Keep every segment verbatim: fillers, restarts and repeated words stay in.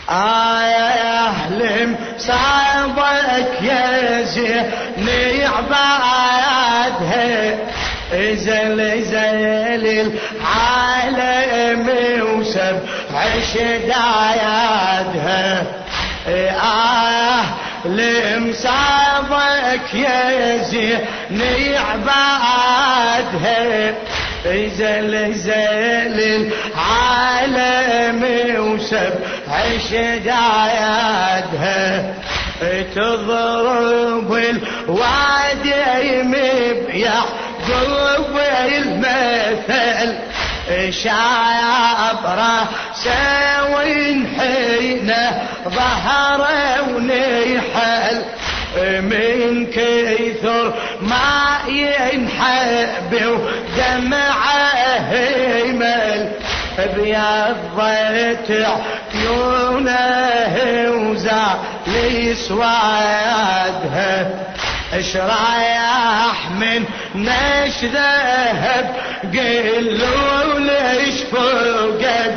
أهل صابك يا زين عبادها زل زل العالم وسبع شدايدها أهل صابك يا زين عبادها زل زل العالم وسبع شدايدها تضرب الوادي مبيح قلب المثل شعب راسه وينحينا ظهره ونحل من كثر ما ينحب ودمعه يمل بيضت عيونه وزال سوادها اش رايح من نش ذهب قلوا ليش فوقد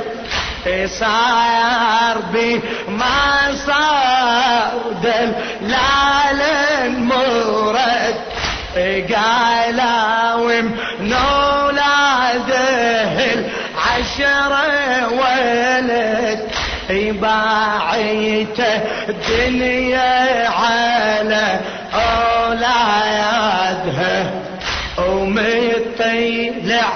صار بي ما صار دلال المرد قالوا من اولاده العشرة ولد باعيته الدنيا على أولادها ومطلع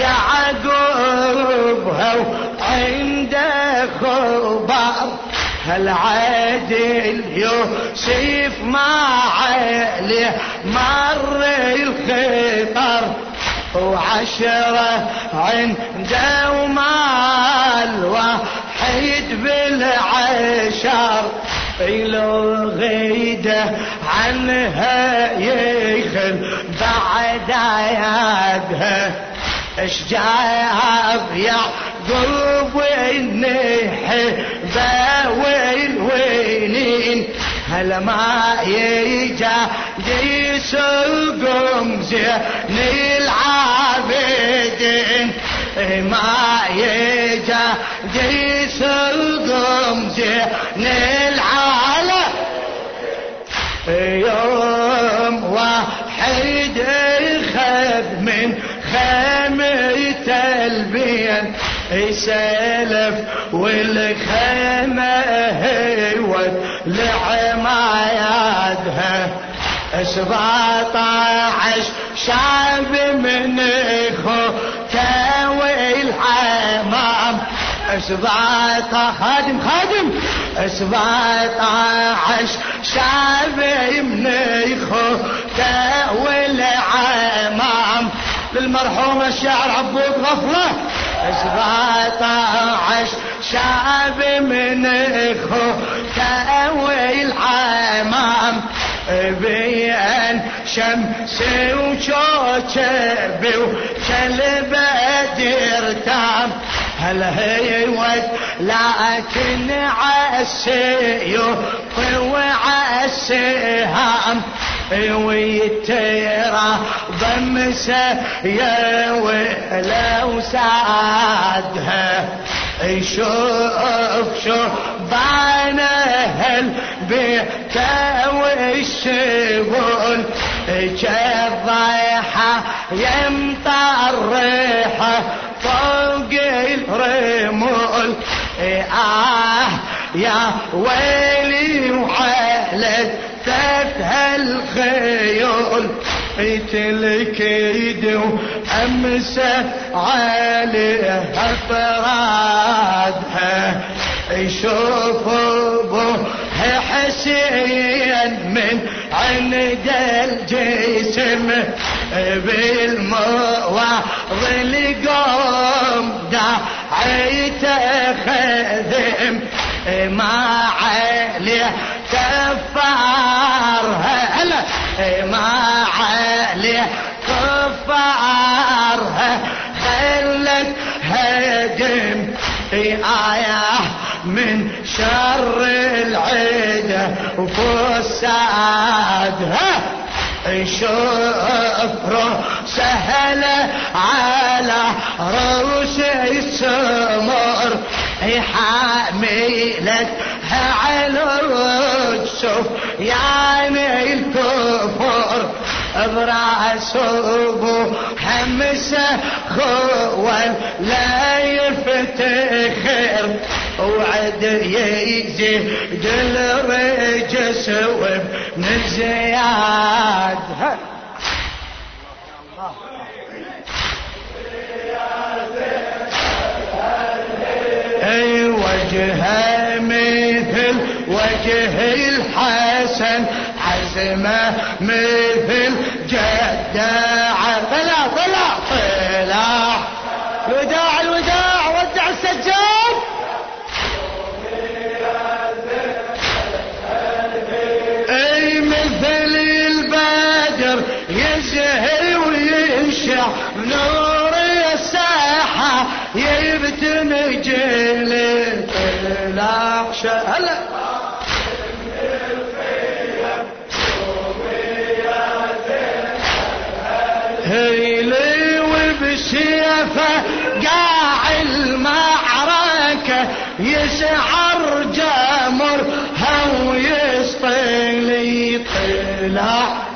يعقوبها وعنده خبر هالعادل يوسف ما عليه مر الخطر وعشرة عنده ومال واحد بالعشر لو غيده عنها يخل بعد يدها اش جاب يعقوب النحبة والوينين هلا ما يجا يسوقهم زين العابدين ما يجا يسوقهم زين العالم يوم واحد خذ من خيمة البين يسلف والخيمة هيود لعمايدها سبعة عشر شعب من اخوته والحمام سبعة خادم خادم سبعة عشر شعب من اخوته والحمام للمرحوم الشاعر عبود غفلة سبعة عشر شعب من اخوته والحمام بين شمس وشوشب وكلبة درتام هل هيود لكن عالسيوف وعالسهام ويترى ضمسه يا ولو سعدها شوف شوف بعناها البيت والشغل كالضيحة يمطر ريحة فوق الرمول آه يا ويلي وعلت فتها الخيول تلكيد وأمسى عليها فرادها يشوف ابوها حسين من عند الجسم بالمواض القوم داعيته خذم ما عليه كفارها ما عليه كفارها خلت هدم آية من شر العيدة وفسادها شوف سهلة على رؤوس السمر حاملك على الشوف يعني الكفر براس ابو همسه خوال لا يفتخر وعد يزيد الرجس وابن زياد. اي وجهه مثل وجه الحسن عزمه مثل جدع طلع طلع طلع الوداع الوداع ودع السجاد. اي مثل البدر يزهي وينشع نور الساحه يبتم جيل طلع هلا هيلي وبسيفه قاع المعركة يسعر جمرها ويسطلي طلع